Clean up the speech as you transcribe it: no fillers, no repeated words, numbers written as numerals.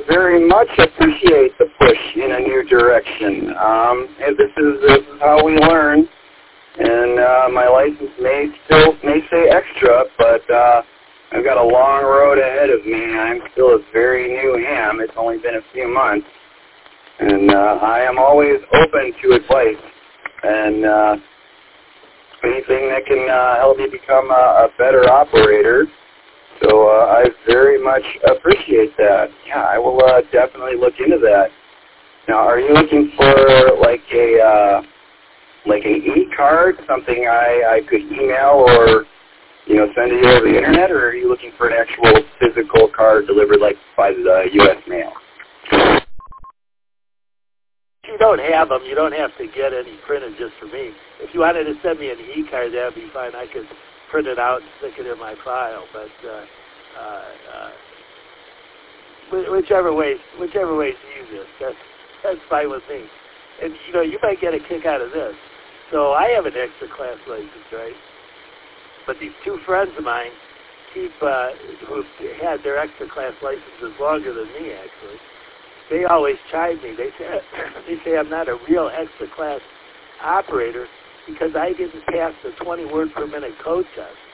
very much appreciate the push in a new direction. And this is how we learn. And my license may say extra, but I've got a long road ahead of me. I'm still a very new ham. It's only been a few months. And I am always open to advice and anything that can help me become a better operator. So I very much appreciate that. Yeah, I will definitely look into that. Now, are you looking for like an e-card, something I could email or send to you over the internet, or are you looking for an actual physical card delivered like by the U.S. mail? If you don't have them, you don't have to get any printed just for me. If you wanted to send me an e-card, that would be fine. I could print it out and stick it in my file. But whichever way is easiest, that's fine with me. And you might get a kick out of this. So I have an extra class license, right? But these two friends of mine who've had their extra class licenses longer than me, actually. They always chide me. They say I'm not a real extra class operator because I didn't pass the 20 word per minute code test.